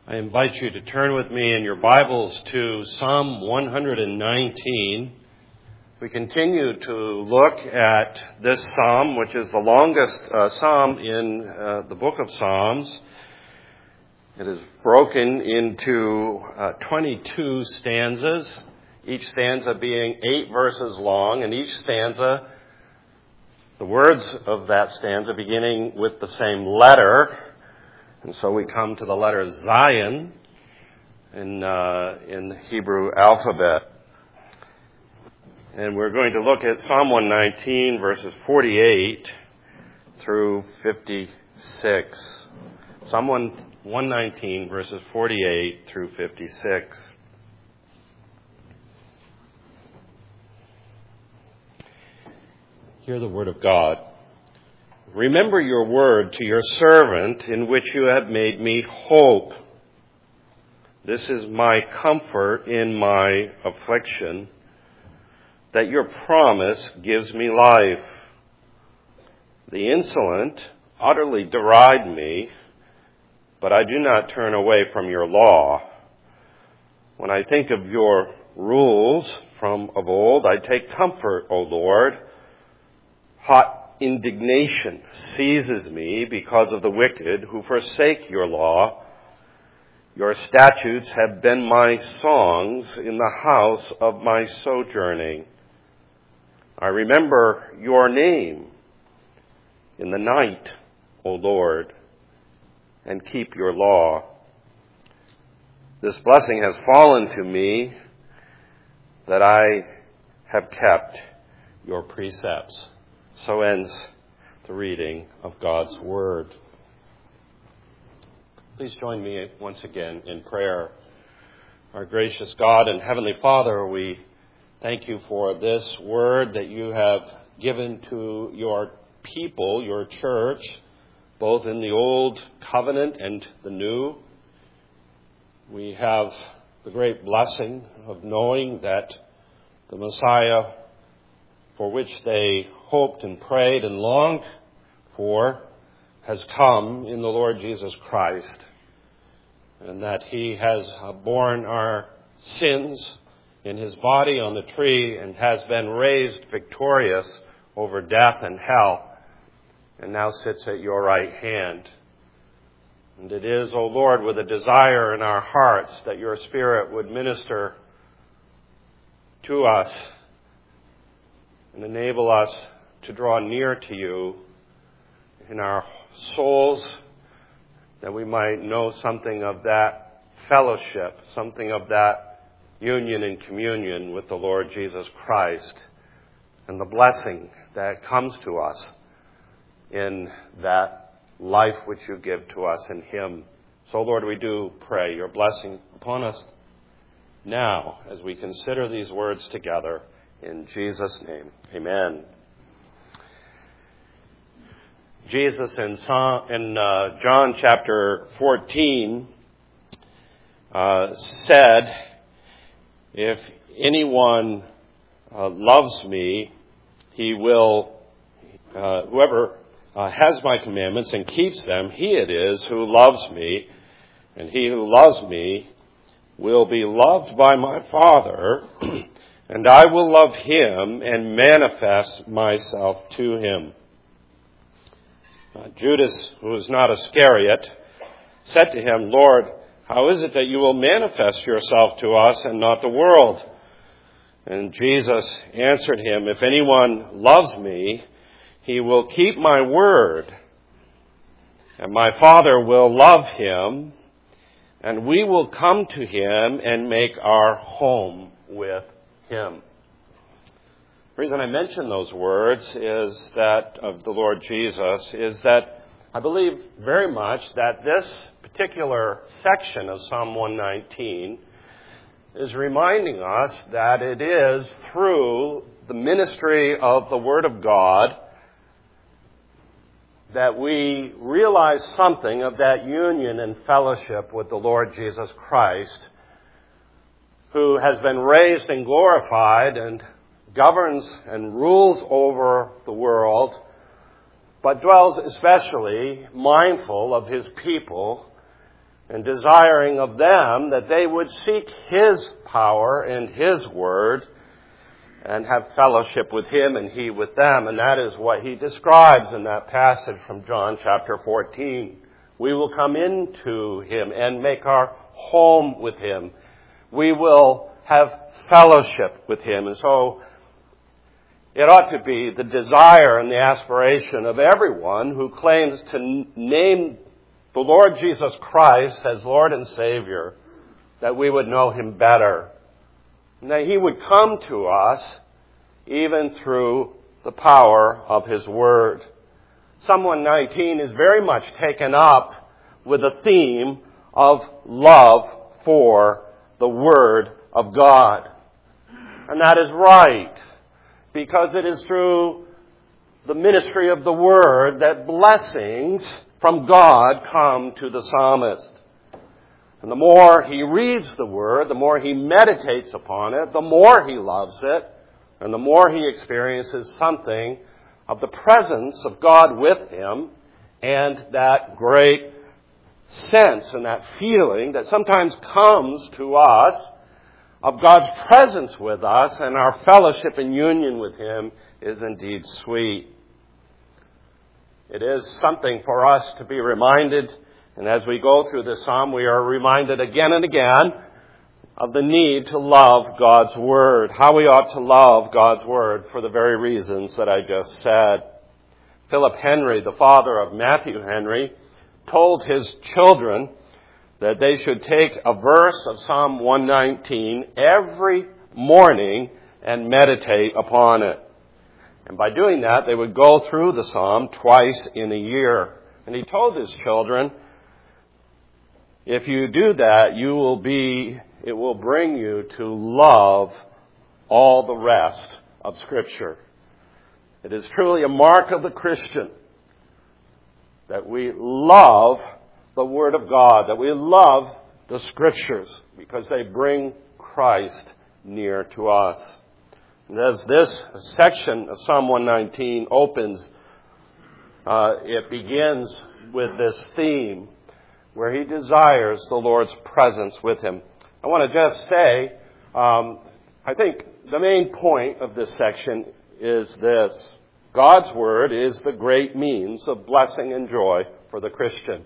I invite you to turn with me in your Bibles to Psalm 119. We continue to look at this psalm, which is the longest psalm in the book of Psalms. It is broken into 22 stanzas, each stanza being 8 verses long, and each stanza, the words of that stanza beginning with the same letter. And so we come to the letter Zion in the Hebrew alphabet. And we're going to look at Psalm 119, verses 48 through 56. Psalm 119, verses 48 through 56. Hear the word of God. Remember your word to your servant, in which you have made me hope. This is my comfort in my affliction, that your promise gives me life. The insolent utterly deride me, but I do not turn away from your law. When I think of your rules from of old, I take comfort, O Lord. Hot indignation seizes me because of the wicked who forsake your law. Your statutes have been my songs in the house of my sojourning. I remember your name in the night, O Lord, and keep your law. This blessing has fallen to me, that I have kept your precepts. So ends the reading of God's Word. Please join me once again in prayer. Our gracious God and Heavenly Father, we thank you for this Word that you have given to your people, your church, both in the Old Covenant and the New. We have the great blessing of knowing that the Messiah, for which they hoped and prayed and longed for, has come in the Lord Jesus Christ, and that he has borne our sins in his body on the tree and has been raised victorious over death and hell, and now sits at your right hand. And it is, O Lord, with a desire in our hearts that your Spirit would minister to us and enable us to draw near to you in our souls, that we might know something of that fellowship, something of that union and communion with the Lord Jesus Christ, and the blessing that comes to us in that life which you give to us in him. So, Lord, we do pray your blessing upon us now as we consider these words together. In Jesus' name, amen. Jesus in John chapter 14 said, if anyone loves me, he will, whoever has my commandments and keeps them, he it is who loves me, and he who loves me will be loved by my Father, and I will love him and manifest myself to him. Judas, who was not Iscariot, said to him, Lord, how is it that you will manifest yourself to us and not the world? And Jesus answered him, if anyone loves me, he will keep my word, and my Father will love him, and we will come to him and make our home with him. The reason I mention those words is that of the Lord Jesus is that I believe very much that this particular section of Psalm 119 is reminding us that it is through the ministry of the Word of God that we realize something of that union and fellowship with the Lord Jesus Christ, who has been raised and glorified and governs and rules over the world, but dwells especially mindful of his people and desiring of them that they would seek His power and His Word and have fellowship with Him and He with them. And that is what He describes in that passage from John chapter 14. We will come into Him and make our home with Him. We will have fellowship with Him. And so it ought to be the desire and the aspiration of everyone who claims to name the Lord Jesus Christ as Lord and Savior, that we would know Him better, and that He would come to us even through the power of His Word. Psalm 119 is very much taken up with the theme of love for the Word of God. And that is right, because it is through the ministry of the Word that blessings from God come to the psalmist. And the more he reads the Word, the more he meditates upon it, the more he loves it, and the more he experiences something of the presence of God with him, and that great sense and that feeling that sometimes comes to us of God's presence with us, and our fellowship and union with Him is indeed sweet. It is something for us to be reminded, and as we go through this psalm, we are reminded again and again of the need to love God's Word, how we ought to love God's Word for the very reasons that I just said. Philip Henry, the father of Matthew Henry, told his children that they should take a verse of Psalm 119 every morning and meditate upon it. And by doing that, they would go through the psalm twice in a year. And he told his children, if you do that, it will bring you to love all the rest of Scripture. It is truly a mark of the Christian that we love the Word of God, that we love the Scriptures, because they bring Christ near to us. And as this section of Psalm 119 opens, it begins with this theme where he desires the Lord's presence with him. I want to just say, I think the main point of this section is this: God's Word is the great means of blessing and joy for the Christian.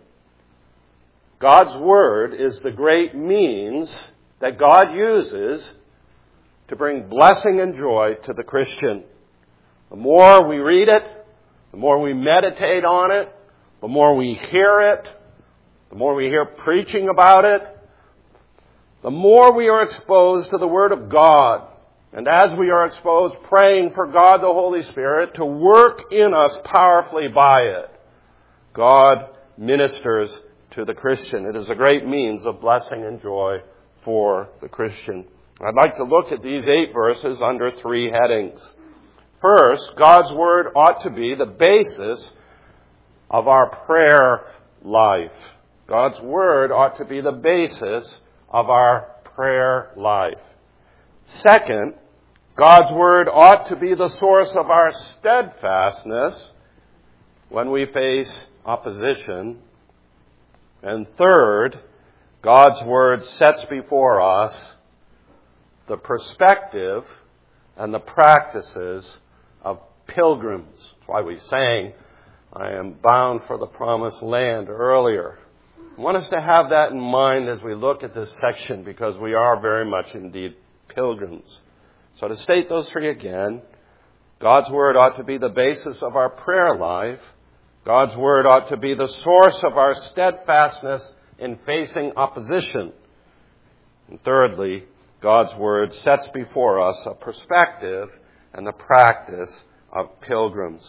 God's Word is the great means that God uses to bring blessing and joy to the Christian. The more we read it, the more we meditate on it, the more we hear it, the more we hear preaching about it, the more we are exposed to the Word of God. And as we are exposed, praying for God the Holy Spirit to work in us powerfully by it, God ministers to the Christian. It is a great means of blessing and joy for the Christian. I'd like to look at these 8 verses under 3 headings. First, God's Word ought to be the basis of our prayer life. God's Word ought to be the basis of our prayer life. Second, God's Word ought to be the source of our steadfastness when we face opposition. And third, God's Word sets before us the perspective and the practices of pilgrims. That's why we sang, I am bound for the promised land earlier. I want us to have that in mind as we look at this section, because we are very much indeed pilgrims. So to state those 3 again, God's Word ought to be the basis of our prayer life. God's Word ought to be the source of our steadfastness in facing opposition. And thirdly, God's Word sets before us a perspective and the practice of pilgrims.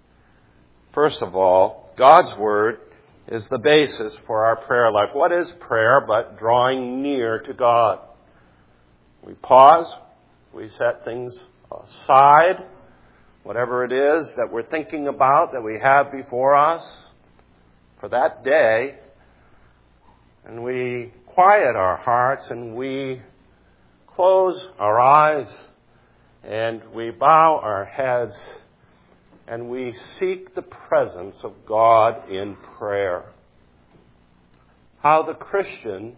First of all, God's Word is the basis for our prayer life. What is prayer but drawing near to God? We pause, we set things aside, whatever it is that we're thinking about, that we have before us for that day, and we quiet our hearts and we close our eyes and we bow our heads and we seek the presence of God in prayer. how the Christian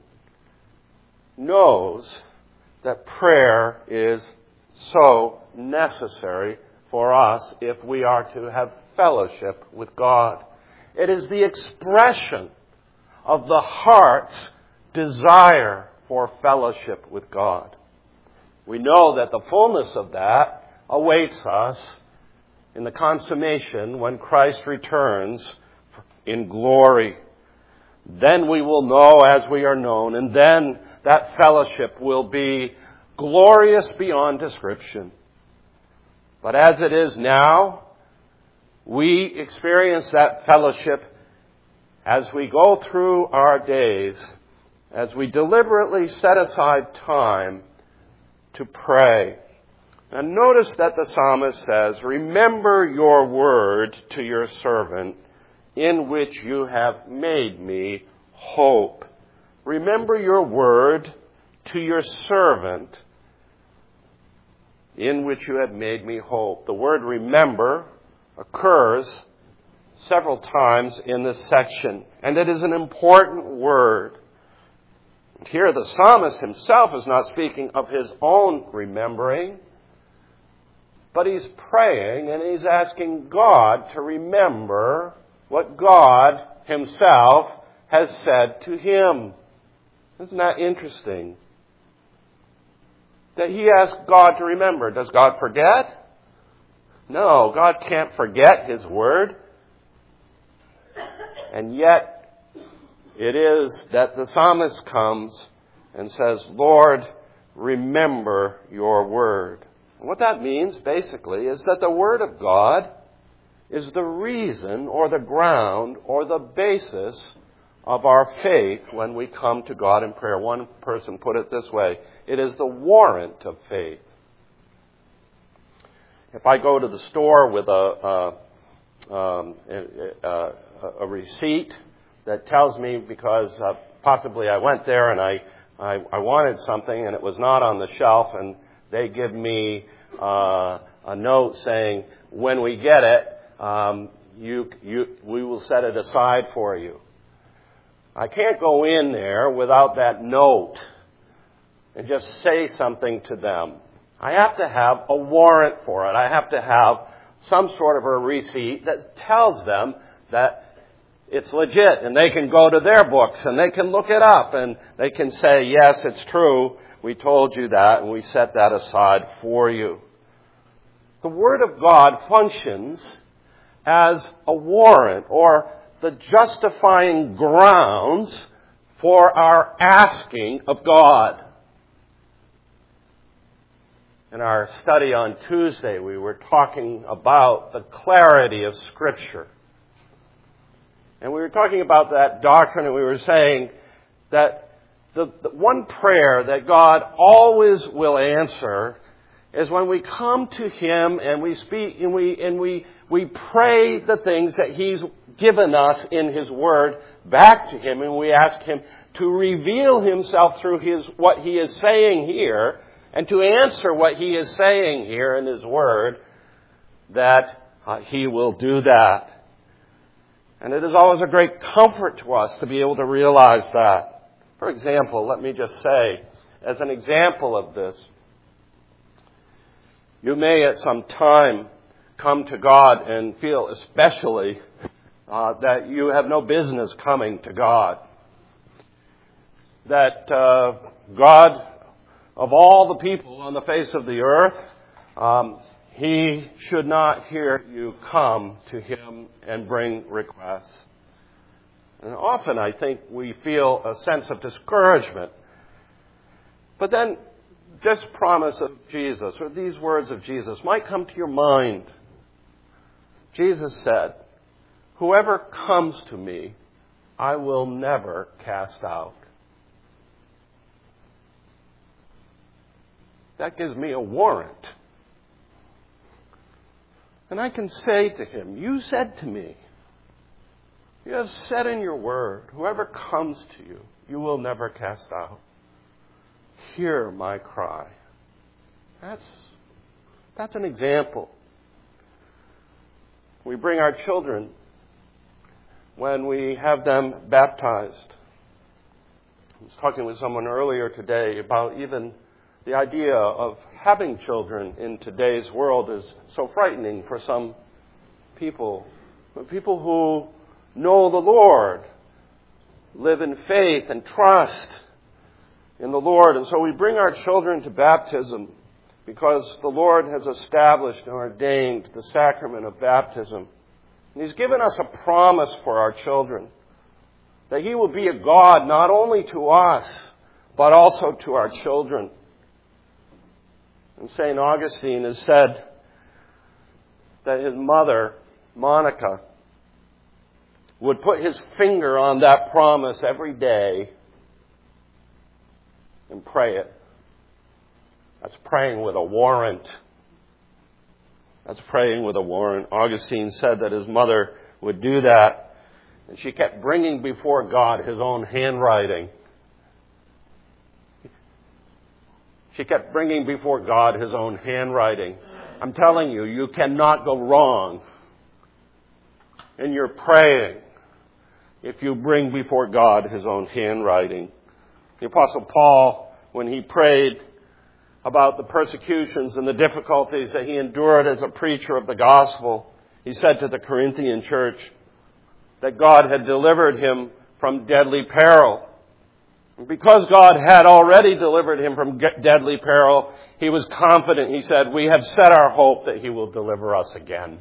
knows that prayer is so necessary for us if we are to have fellowship with God. It is the expression of the heart's desire for fellowship with God. We know that the fullness of that awaits us in the consummation when Christ returns in glory. Then we will know as we are known, and then that fellowship will be glorious beyond description. But as it is now, we experience that fellowship as we go through our days, as we deliberately set aside time to pray. And notice that the psalmist says, "Remember your word to your servant, in which you have made me hope." Remember your word to your servant, in which you have made me hope. The word remember occurs several times in this section, and it is an important word. Here the psalmist himself is not speaking of his own remembering, but he's praying and he's asking God to remember what God himself has said to him. Isn't that interesting? That he asked God to remember. Does God forget? No, God can't forget his word. And yet, it is that the psalmist comes and says, "Lord, remember your word." And what that means, basically, is that the word of God is the reason or the ground or the basis of our faith when we come to God in prayer. One person put it this way: it is the warrant of faith. If I go to the store with a receipt that tells me, because possibly I went there and I wanted something and it was not on the shelf, and they give me a note saying, "When we get it, we will set it aside for you." I can't go in there without that note and just say something to them. I have to have a warrant for it. I have to have some sort of a receipt that tells them that it's legit, and they can go to their books and they can look it up and they can say, "Yes, it's true. We told you that and we set that aside for you." The Word of God functions as a warrant or the justifying grounds for our asking of God. In our study on Tuesday, we were talking about the clarity of Scripture. And we were talking about that doctrine, and we were saying that the one prayer that God always will answer is when we come to Him and we speak and we pray the things that He's given us in His Word back to Him, and we ask Him to reveal Himself through what He is saying here, and to answer what He is saying here in His Word, that He will do that. And it is always a great comfort to us to be able to realize that. For example, let me just say, as an example of this, you may at some time come to God and feel especially that you have no business coming to God. That God, of all the people on the face of the earth, He should not hear you come to Him and bring requests. And often I think we feel a sense of discouragement. But then this promise of Jesus, or these words of Jesus, might come to your mind. Jesus said, "Whoever comes to me, I will never cast out." That gives me a warrant. And I can say to Him, "You said to me, you have said in your word, whoever comes to you, you will never cast out. Hear my cry." That's an example. We bring our children when we have them baptized. I was talking with someone earlier today about even the idea of having children in today's world is so frightening for some people. But people who know the Lord live in faith and trust in the Lord. And so we bring our children to baptism because the Lord has established and ordained the sacrament of baptism. And He's given us a promise for our children, that He will be a God not only to us, but also to our children. And St. Augustine has said that his mother, Monica, would put his finger on that promise every day and pray it. That's praying with a warrant. That's praying with a warrant. Augustine said that his mother would do that, and she kept bringing before God His own handwriting. She kept bringing before God His own handwriting. I'm telling you, you cannot go wrong in your praying if you bring before God His own handwriting. The Apostle Paul, when he prayed about the persecutions and the difficulties that he endured as a preacher of the gospel, he said to the Corinthian church that God had delivered him from deadly peril. And because God had already delivered him from deadly peril, he was confident. He said, "We have set our hope that He will deliver us again."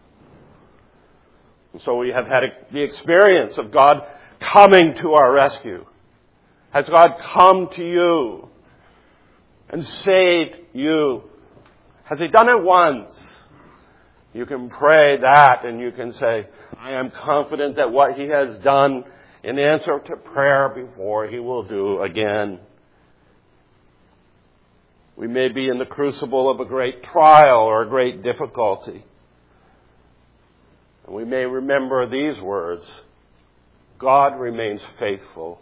And so we have had the experience of God coming to our rescue. Has God come to you and saved you? Has He done it once? You can pray that and you can say, "I am confident that what He has done in answer to prayer before, He will do again." We may be in the crucible of a great trial or a great difficulty. And we may remember these words: God remains faithful.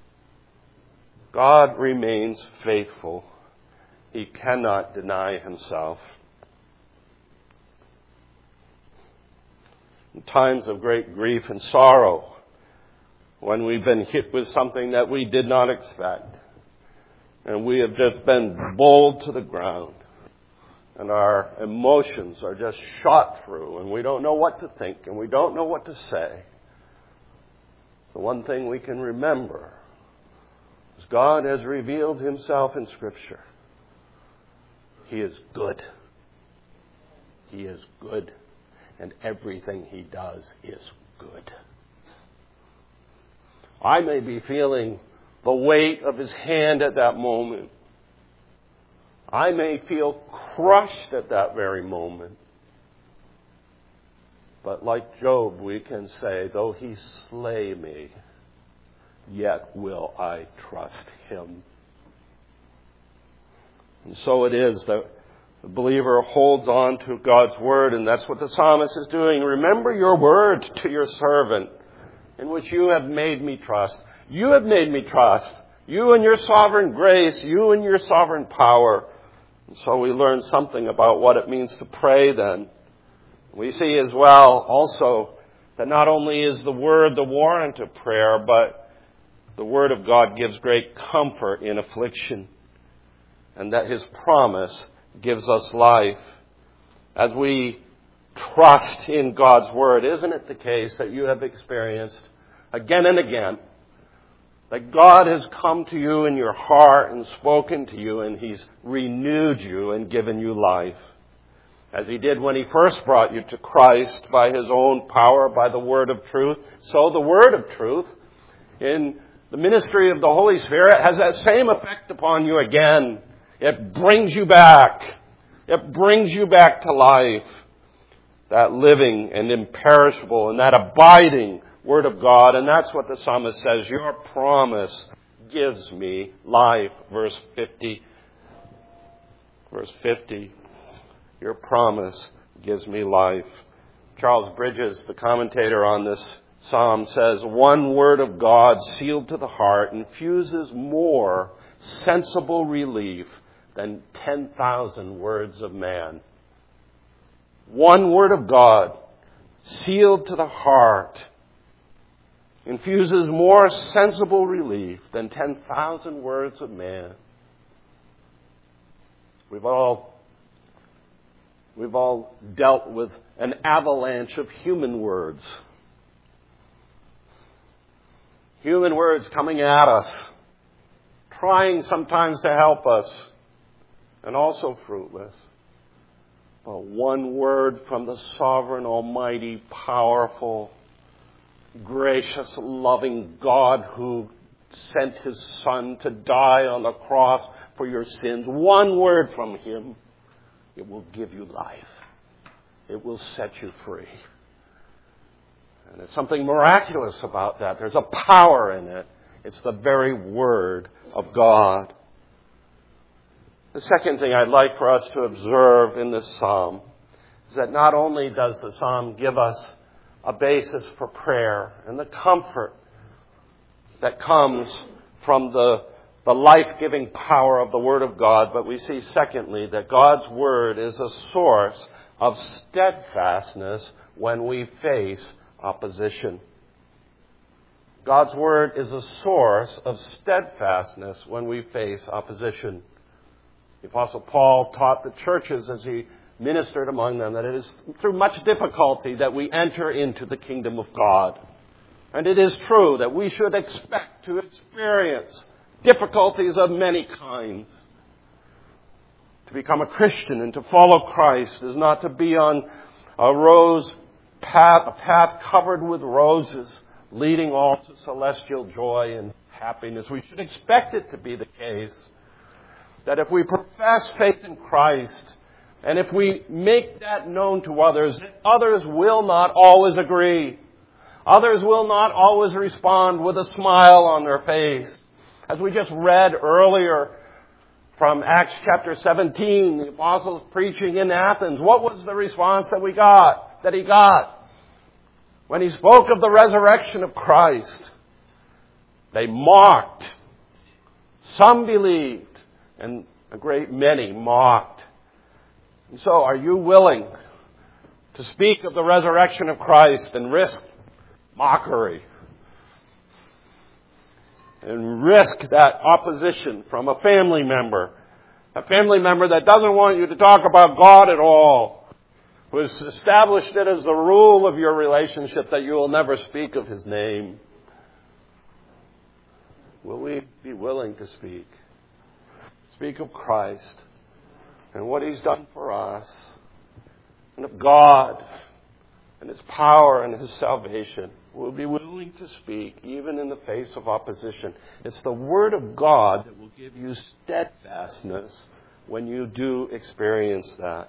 God remains faithful. He cannot deny Himself. In times of great grief and sorrow, when we've been hit with something that we did not expect, and we have just been bowled to the ground, and our emotions are just shot through, and we don't know what to think, and we don't know what to say, the one thing we can remember is God has revealed Himself in Scripture. He is good. He is good. And everything He does is good. I may be feeling the weight of His hand at that moment. I may feel crushed at that very moment. But like Job, we can say, "Though He slay me, yet will I trust Him." And so it is that the believer holds on to God's Word, and that's what the psalmist is doing. "Remember your word to your servant, in which you have made me trust." You have made me trust. You and your sovereign grace, you and your sovereign power. And so we learn something about what it means to pray then. We see as well also that not only is the Word the warrant of prayer, but the Word of God gives great comfort in affliction, and that His promise gives us life. As we trust in God's Word, isn't it the case that you have experienced again and again that God has come to you in your heart and spoken to you, and He's renewed you and given you life? As He did when He first brought you to Christ by His own power, by the Word of truth, so the Word of truth in the ministry of the Holy Spirit has that same effect upon you again. It brings you back. It brings you back to life. That living and imperishable and that abiding Word of God. And that's what the psalmist says: "Your promise gives me life." Verse 50. Verse 50. Your promise gives me life. Charles Bridges, the commentator on this psalm, says, "One word of God sealed to the heart infuses more sensible relief than 10,000 words of man." One word of God sealed to the heart infuses more sensible relief than 10,000 words of man. We've all dealt with an avalanche of human words. Human words coming at us, trying sometimes to help us, and also fruitless. But one word from the sovereign, almighty, powerful, gracious, loving God who sent His Son to die on the cross for your sins. One word from Him, it will give you life. It will set you free. And there's something miraculous about that. There's a power in it. It's the very Word of God. The second thing I'd like for us to observe in this psalm is that not only does the psalm give us a basis for prayer and the comfort that comes from the life-giving power of the Word of God, but we see, secondly, that God's Word is a source of steadfastness when we face opposition. God's Word is a source of steadfastness when we face opposition. The Apostle Paul taught the churches as he ministered among them that it is through much difficulty that we enter into the kingdom of God. And it is true that we should expect to experience difficulties of many kinds. To become a Christian and to follow Christ is not to be on a path covered with roses, leading all to celestial joy and happiness. We should expect it to be the case that if we profess faith in Christ, and if we make that known to others, others will not always agree. Others will not always respond with a smile on their face. As we just read earlier from Acts chapter 17, the apostles preaching in Athens, what was the response that he got? When he spoke of the resurrection of Christ, they mocked. Some believed, and a great many mocked. And so, are you willing to speak of the resurrection of Christ and risk mockery? And risk that opposition from a family member that doesn't want you to talk about God at all, who has established it as the rule of your relationship that you will never speak of His name. Will we be willing to speak? Speak of Christ and what He's done for us, and of God and His power and His salvation. We'll be willing to speak even in the face of opposition. It's the Word of God that will give you steadfastness when you do experience that.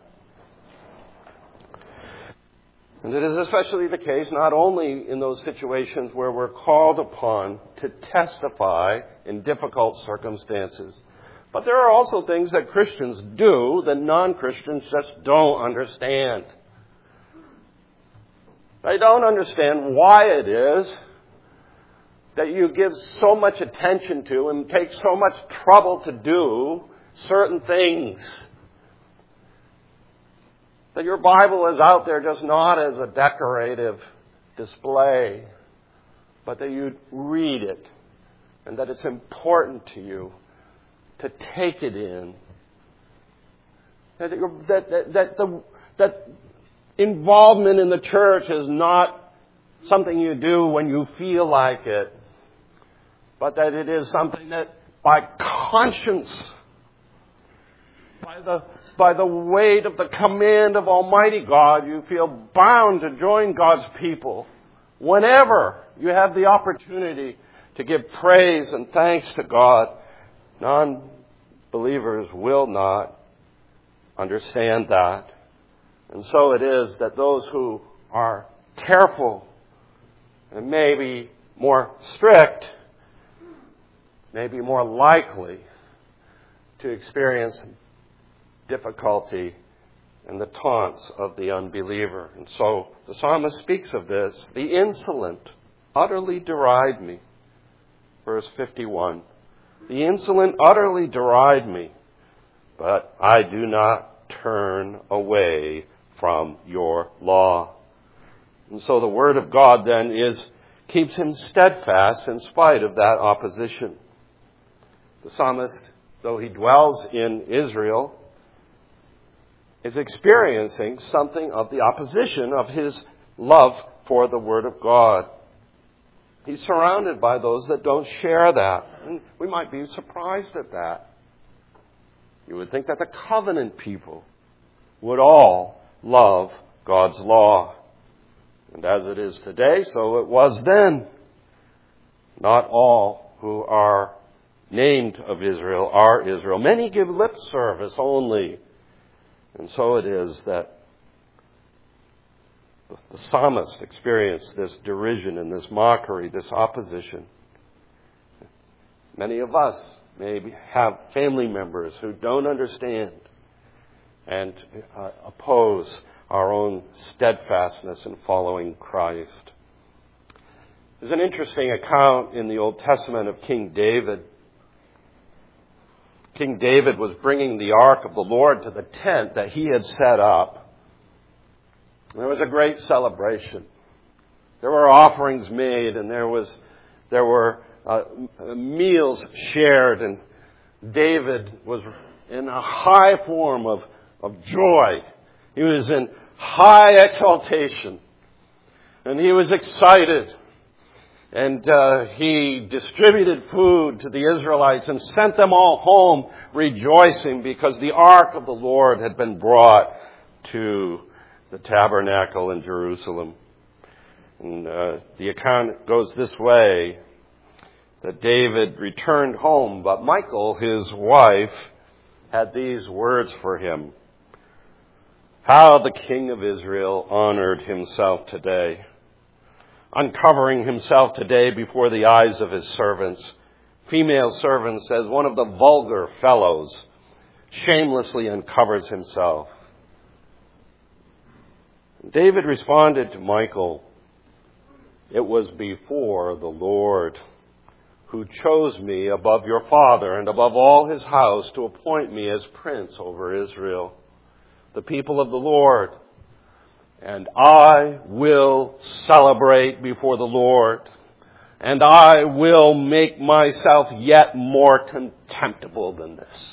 And it is especially the case not only in those situations where we're called upon to testify in difficult circumstances, but there are also things that Christians do that non-Christians just don't understand. They don't understand why it is that you give so much attention to and take so much trouble to do certain things. That your Bible is out there just not as a decorative display, but that you read it and that it's important to you to take it in. That involvement in the church is not something you do when you feel like it, but that it is something that by conscience, by the weight of the command of Almighty God, you feel bound to join God's people whenever you have the opportunity to give praise and thanks to God. Non-believers will not understand that. And so it is that those who are careful and maybe more strict may be more likely to experience difficulty and the taunts of the unbeliever. And so the psalmist speaks of this. The insolent utterly deride me. Verse 51. The insolent utterly deride me, but I do not turn away from your law. And so the Word of God then is keeps him steadfast in spite of that opposition. The psalmist, though he dwells in Israel, is experiencing something of the opposition of his love for the Word of God. He's surrounded by those that don't share that. And we might be surprised at that. You would think that the covenant people would all love God's law. And as it is today, so it was then. Not all who are named of Israel are Israel. Many give lip service only. And so it is that the psalmist experienced this derision and this mockery, this opposition. Many of us maybe have family members who don't understand and oppose our own steadfastness in following Christ. There's an interesting account in the Old Testament of King David. King David was bringing the ark of the Lord to the tent that he had set up. There was a great celebration. There were offerings made, and there were meals shared, and David was in a high form of joy. He was in high exaltation, and he was excited. And he distributed food to the Israelites and sent them all home rejoicing because the ark of the Lord had been brought to the tabernacle in Jerusalem. And the account goes this way, that David returned home, but Michal, his wife, had these words for him. How the king of Israel honored himself today, uncovering himself today before the eyes of his servants. Female servants, as one of the vulgar fellows, shamelessly uncovers himself. David responded to Michal, it was before the Lord who chose me above your father and above all his house to appoint me as prince over Israel, the people of the Lord. And I will celebrate before the Lord, and I will make myself yet more contemptible than this.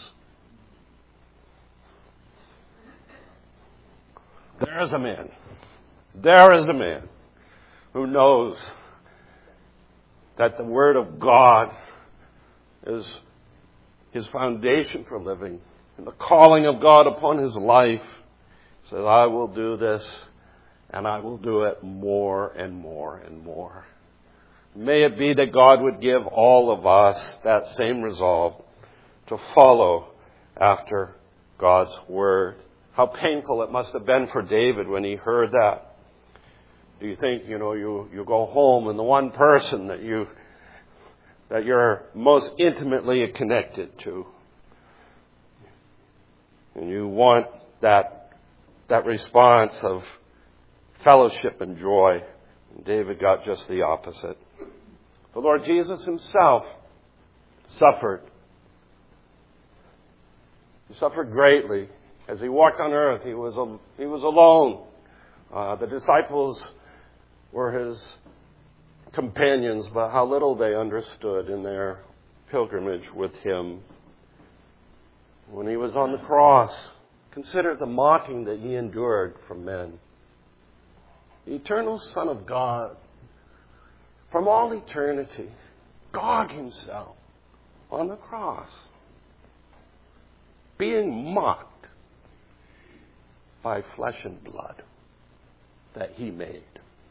There is a man who knows that the Word of God is his foundation for living, and the calling of God upon his life. He says, I will do this, and I will do it more and more and more. May it be that God would give all of us that same resolve to follow after God's Word. How painful it must have been for David when he heard that. Do you think, you go home and the one person that you're most intimately connected to, and you want that response of fellowship and joy. And David got just the opposite. The Lord Jesus himself suffered. He suffered greatly. As he walked on earth, he was alone. The disciples were his companions, but how little they understood in their pilgrimage with him. When he was on the cross, consider the mocking that he endured from men. The eternal Son of God, from all eternity, God himself on the cross, being mocked by flesh and blood that he made.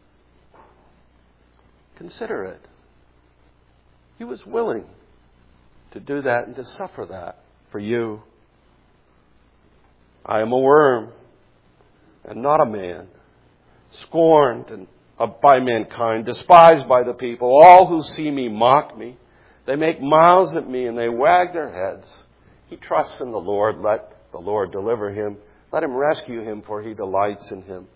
Consider it. He was willing to do that and to suffer that for you. I am a worm and not a man, scorned by mankind, despised by the people. All who see me mock me. They make mouths at me and they wag their heads. He trusts in the Lord. Let the Lord deliver him. Let him rescue him, for he delights in him.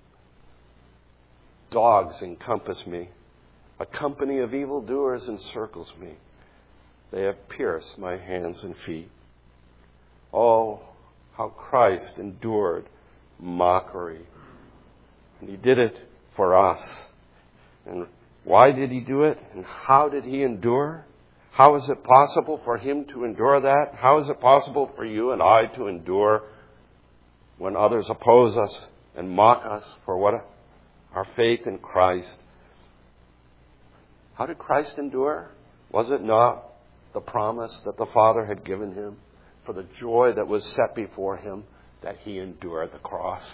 Dogs encompass me. A company of evildoers encircles me. They have pierced my hands and feet. Oh, how Christ endured mockery. And he did it for us. And Why did he do it? And how did he endure? How is it possible for him to endure that? How is it possible for you and I to endure when others oppose us and mock us for our faith in Christ? How did Christ endure? Was it not the promise that the Father had given him for the joy that was set before him, that he endured the cross?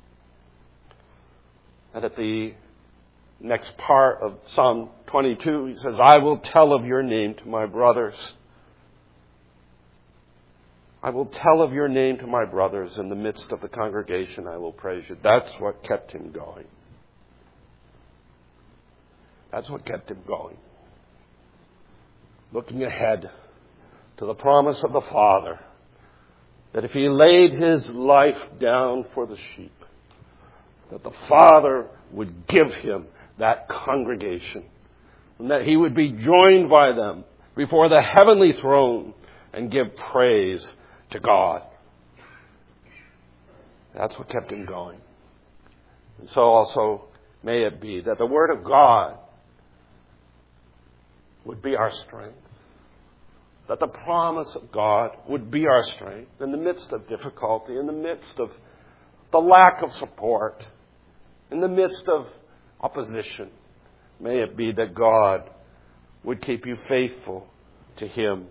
And at the next part of Psalm 22, he says, I will tell of your name to my brothers. I will tell of your name to my brothers. In the midst of the congregation, I will praise you. That's what kept him going. That's what kept him going. Looking ahead to the promise of the Father, that if he laid his life down for the sheep, that the Father would give him that congregation, and that he would be joined by them before the heavenly throne and give praise to God. That's what kept him going. And so also may it be that the Word of God would be our strength, that the promise of God would be our strength in the midst of difficulty, in the midst of the lack of support, in the midst of opposition. May it be that God would keep you faithful to him.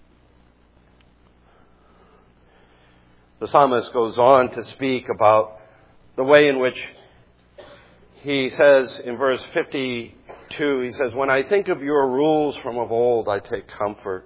The psalmist goes on to speak about the way in which he says in verse 52, he says, when I think of your rules from of old, I take comfort.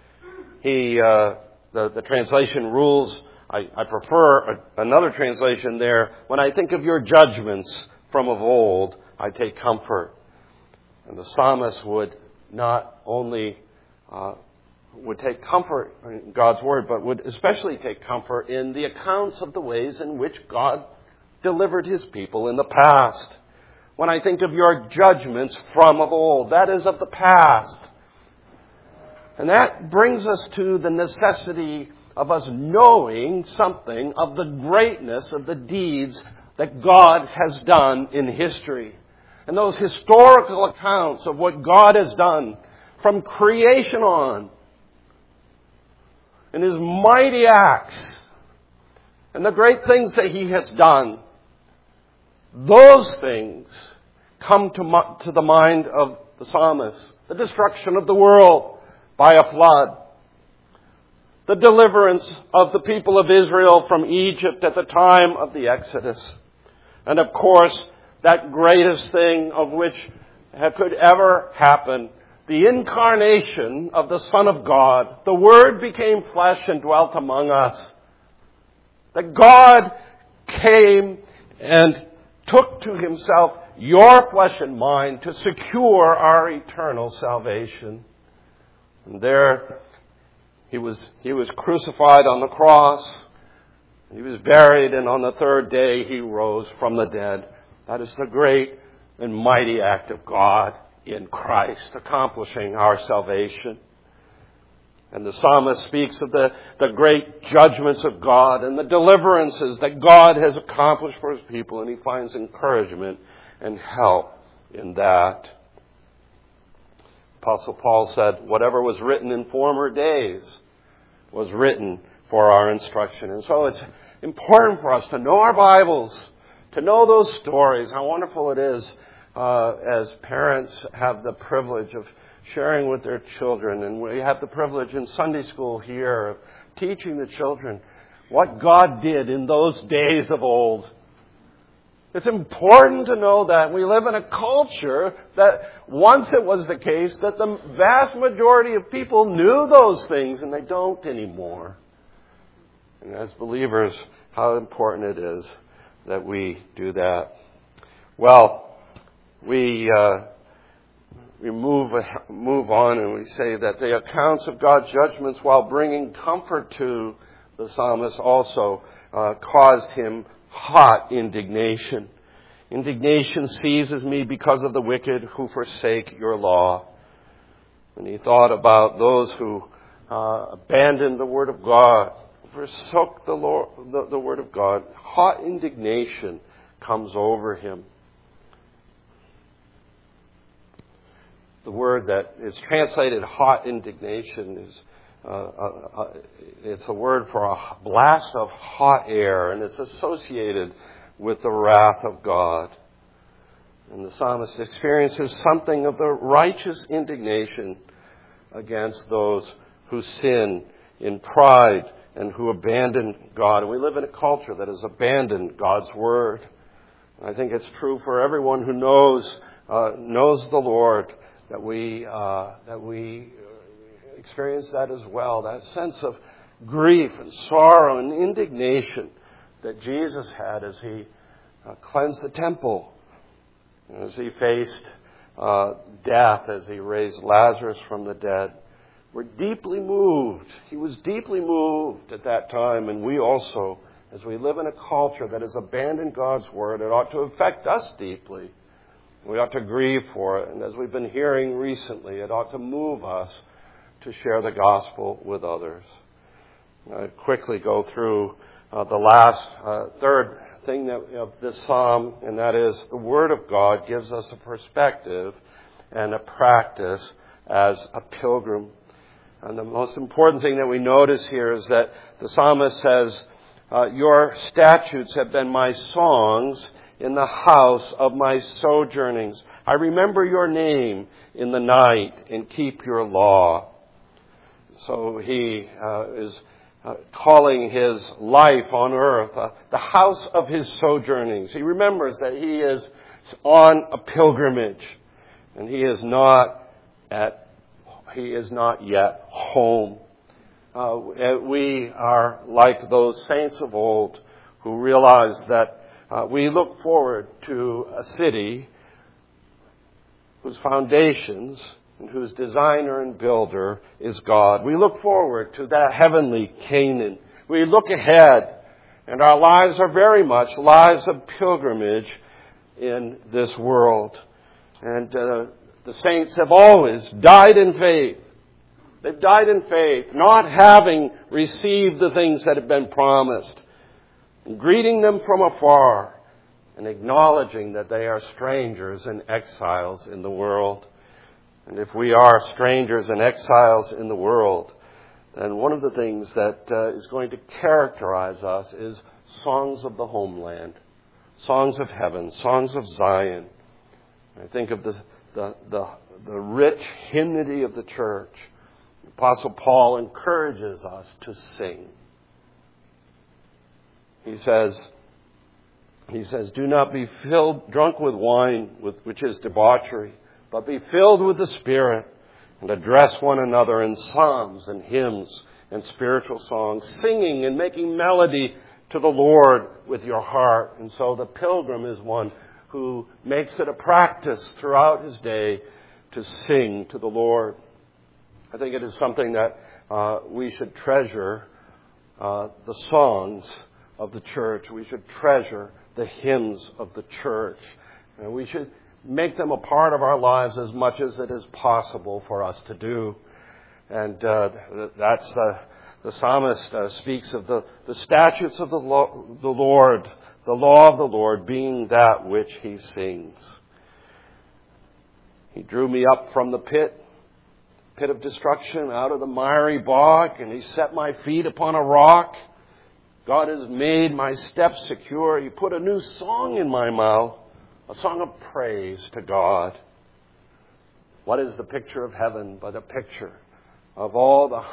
The translation rules, I prefer another translation there. When I think of your judgments from of old, I take comfort. And the psalmist would not only would take comfort in God's Word, but would especially take comfort in the accounts of the ways in which God delivered his people in the past. When I think of your judgments from of old, that is of the past. And that brings us to the necessity of us knowing something of the greatness of the deeds that God has done in history. And those historical accounts of what God has done from creation on, and his mighty acts, and the great things that he has done, those things come to the mind of the psalmist. The destruction of the world by a flood, the deliverance of the people of Israel from Egypt at the time of the Exodus, and of course, that greatest thing of which could ever happen, the incarnation of the Son of God. The Word became flesh and dwelt among us. That God came and took to himself your flesh and mine to secure our eternal salvation. And there he was crucified on the cross. He was buried, and on the third day he rose from the dead. That is the great and mighty act of God in Christ, accomplishing our salvation. And the psalmist speaks of the great judgments of God and the deliverances that God has accomplished for his people, and he finds encouragement and help in that. Apostle Paul said, whatever was written in former days was written for our instruction. And so it's important for us to know our Bibles, to know those stories. How wonderful it is as parents have the privilege of sharing with their children. And we have the privilege in Sunday school here of teaching the children what God did in those days of old. It's important to know that we live in a culture that once it was the case that the vast majority of people knew those things, and they don't anymore. And as believers, how important it is that we do that. Well, we move on and we say that the accounts of God's judgments, while bringing comfort to the psalmist, also caused him hot indignation. Indignation seizes me because of the wicked who forsake your law. And he thought about those who abandoned the Word of God, forsook the Word of God. Hot indignation comes over him. The word that is translated hot indignation is it's a word for a blast of hot air, and it's associated with the wrath of God. And the psalmist experiences something of the righteous indignation against those who sin in pride and who abandon God. And we live in a culture that has abandoned God's word. And I think it's true for everyone who knows the Lord that we experience that as well. That sense of grief and sorrow and indignation that Jesus had as he cleansed the temple, as he faced death, as he raised Lazarus from the dead. We're deeply moved. He was deeply moved at that time, and we also, as we live in a culture that has abandoned God's word, it ought to affect us deeply. We ought to grieve for it, and as we've been hearing recently, it ought to move us to share the gospel with others. I quickly go through the last third thing of this psalm, and that is the Word of God gives us a perspective and a practice as a pilgrim. And the most important thing that we notice here is that the psalmist says, your statutes have been my songs in the house of my sojournings. I remember your name in the night and keep your law. So he is calling his life on earth the house of his sojournings. He remembers that he is on a pilgrimage, and he is not yet home. We are like those saints of old who realize that we look forward to a city whose foundations and whose designer and builder is God. We look forward to that heavenly Canaan. We look ahead, and our lives are very much lives of pilgrimage in this world. And the saints have always died in faith. They've died in faith, not having received the things that have been promised, and greeting them from afar, and acknowledging that they are strangers and exiles in the world. And if we are strangers and exiles in the world, then one of the things that is going to characterize us is songs of the homeland, songs of heaven, songs of Zion. I think of the rich hymnody of the church. The Apostle Paul encourages us to sing. He says, do not be drunk with wine, which is debauchery, but be filled with the Spirit, and address one another in psalms and hymns and spiritual songs, singing and making melody to the Lord with your heart. And so the pilgrim is one who makes it a practice throughout his day to sing to the Lord. I think it is something that we should treasure the songs of the church. We should treasure the hymns of the church. And we should make them a part of our lives as much as it is possible for us to do. And that's the psalmist speaks of the statutes of the Lord, the law of the Lord being that which he sings. He drew me up from the pit of destruction, out of the miry bog, and he set my feet upon a rock. God has made my steps secure. He put a new song in my mouth, a song of praise to God. What is the picture of heaven but a picture of all the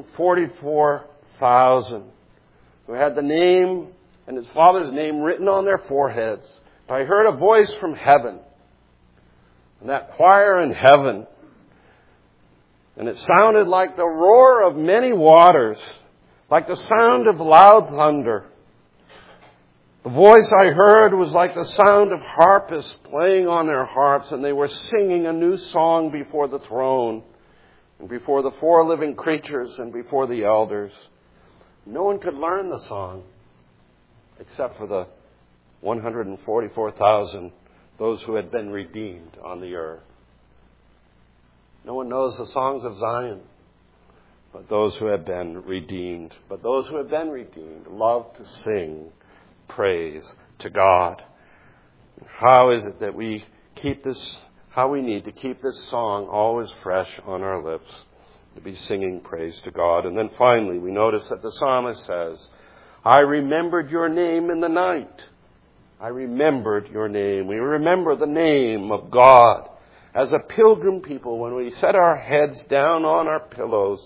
144,000 who had the name and his Father's name written on their foreheads? I heard a voice from heaven, and that choir in heaven, and it sounded like the roar of many waters, like the sound of loud thunder. The voice I heard was like the sound of harpists playing on their harps, and they were singing a new song before the throne, and before the four living creatures, and before the elders. No one could learn the song except for the 144,000, those who had been redeemed on the earth. No one knows the songs of Zion but those who have been redeemed. But those who have been redeemed love to sing praise to God. How is it that we keep this how we need to keep this song always fresh on our lips, to be singing praise to God. And then finally, we notice that the psalmist says, I remembered your name in the night. I remembered your name. We remember the name of God. As a pilgrim people, when we set our heads down on our pillows,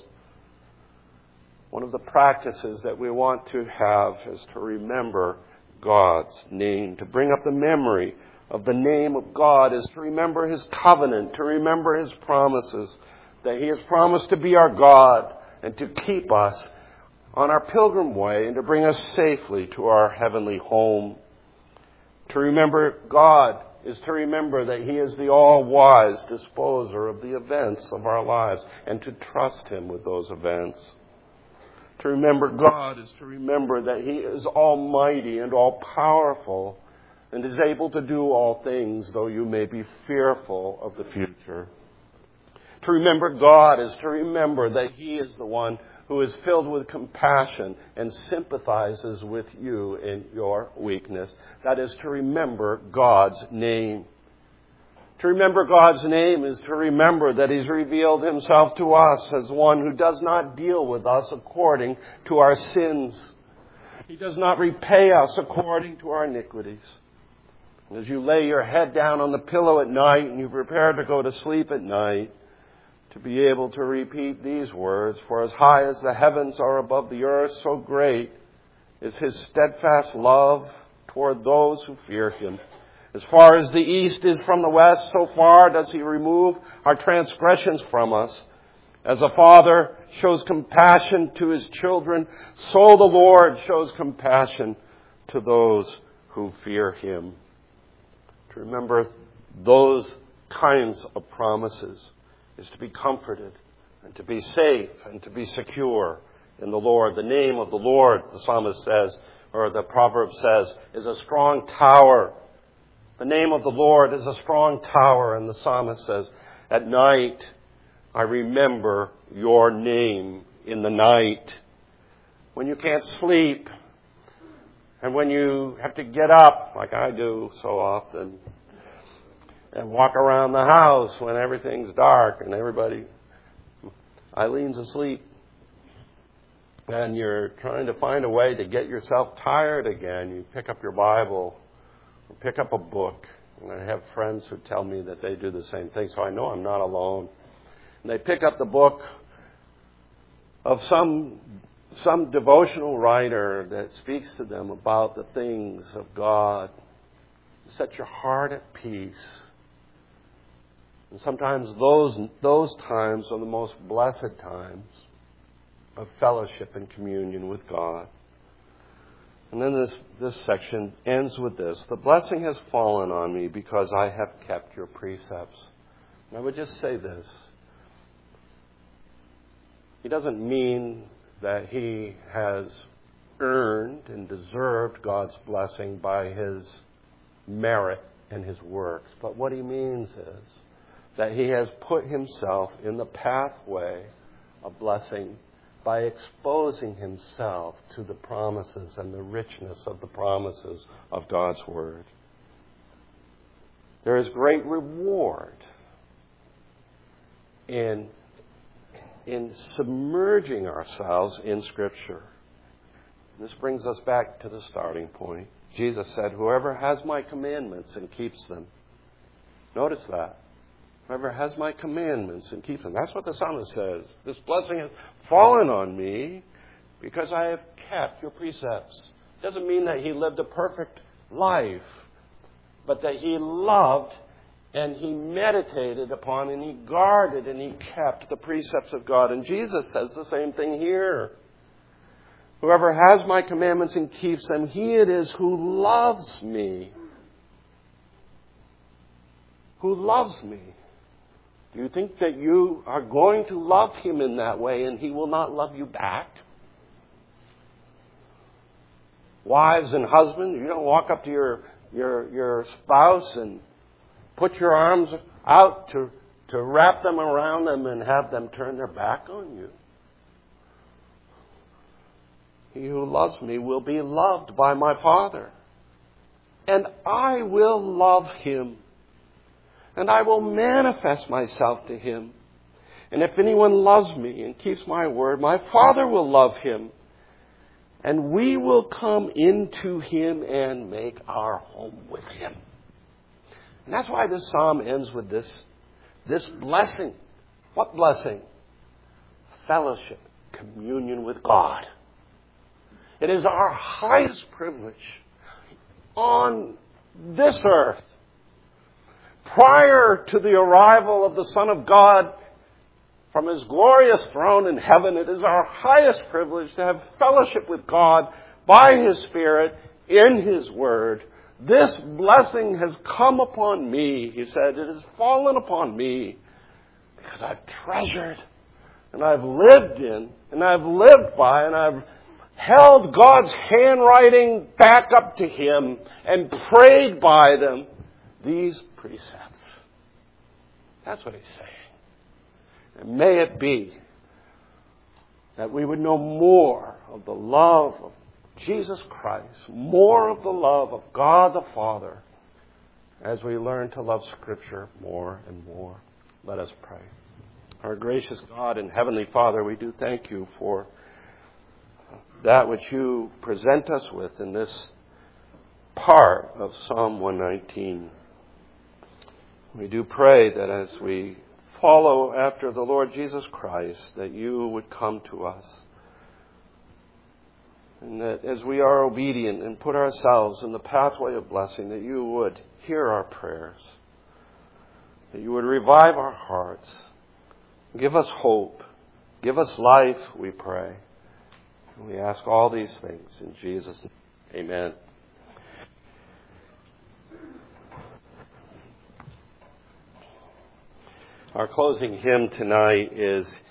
one of the practices that we want to have is to remember God's name. To bring up the memory of the name of God is to remember His covenant, to remember His promises, that He has promised to be our God and to keep us on our pilgrim way and to bring us safely to our heavenly home. To remember God is to remember that He is the all-wise disposer of the events of our lives and to trust Him with those events. To remember God is to remember that He is almighty and all-powerful and is able to do all things, though you may be fearful of the future. To remember God is to remember that He is the one who is filled with compassion and sympathizes with you in your weakness. That is to remember God's name. To remember God's name is to remember that He's revealed Himself to us as one who does not deal with us according to our sins. He does not repay us according to our iniquities. As you lay your head down on the pillow at night and you prepare to go to sleep at night, to be able to repeat these words, for as high as the heavens are above the earth, so great is His steadfast love toward those who fear Him. As far as the east is from the west, so far does He remove our transgressions from us. As a father shows compassion to his children, so the Lord shows compassion to those who fear Him. To remember those kinds of promises is to be comforted and to be safe and to be secure in the Lord. The name of the Lord, the psalmist says, or the proverb says, is a strong tower. The name of the Lord is a strong tower. And the psalmist says, at night I remember your name in the night. When you can't sleep and when you have to get up, like I do so often, and walk around the house when everything's dark and Eileen's asleep. And you're trying to find a way to get yourself tired again. You pick up your Bible or pick up a book. And I have friends who tell me that they do the same thing, so I know I'm not alone. And they pick up the book of some devotional writer that speaks to them about the things of God. Set your heart at peace. And sometimes those times are the most blessed times of fellowship and communion with God. And then this section ends with this. The blessing has fallen on me because I have kept your precepts. And I would just say this. He doesn't mean that he has earned and deserved God's blessing by his merit and his works. But what he means is that he has put himself in the pathway of blessing by exposing himself to the promises and the richness of the promises of God's Word. There is great reward in submerging ourselves in Scripture. This brings us back to the starting point. Jesus said, whoever has my commandments and keeps them. Notice that. Whoever has my commandments and keeps them. That's what the psalmist says. This blessing has fallen on me because I have kept your precepts. It doesn't mean that he lived a perfect life, but that he loved and he meditated upon and he guarded and he kept the precepts of God. And Jesus says the same thing here. Whoever has my commandments and keeps them, he it is who loves me. Who loves me. Do you think that you are going to love him in that way and he will not love you back? Wives and husbands, you don't walk up to your spouse and put your arms out to wrap them around them and have them turn their back on you. He who loves me will be loved by my Father, and I will love him and I will manifest myself to him. And if anyone loves me and keeps my word, my Father will love him, and we will come into him and make our home with him. And that's why this psalm ends with this blessing. What blessing? Fellowship, communion with God. It is our highest privilege on this earth. Prior to the arrival of the Son of God from his glorious throne in heaven, it is our highest privilege to have fellowship with God by his Spirit in his Word. This blessing has come upon me, he said. It has fallen upon me because I've treasured and I've lived in and I've lived by and I've held God's handwriting back up to him and prayed by them these precepts. That's what he's saying. And may it be that we would know more of the love of Jesus Christ, more of the love of God the Father, as we learn to love Scripture more and more. Let us pray. Our gracious God and Heavenly Father, we do thank you for that which you present us with in this part of Psalm 119. We do pray that as we follow after the Lord Jesus Christ, that you would come to us. And that as we are obedient and put ourselves in the pathway of blessing, that you would hear our prayers. That you would revive our hearts. Give us hope. Give us life, we pray. And we ask all these things in Jesus' name. Amen. Our closing hymn tonight is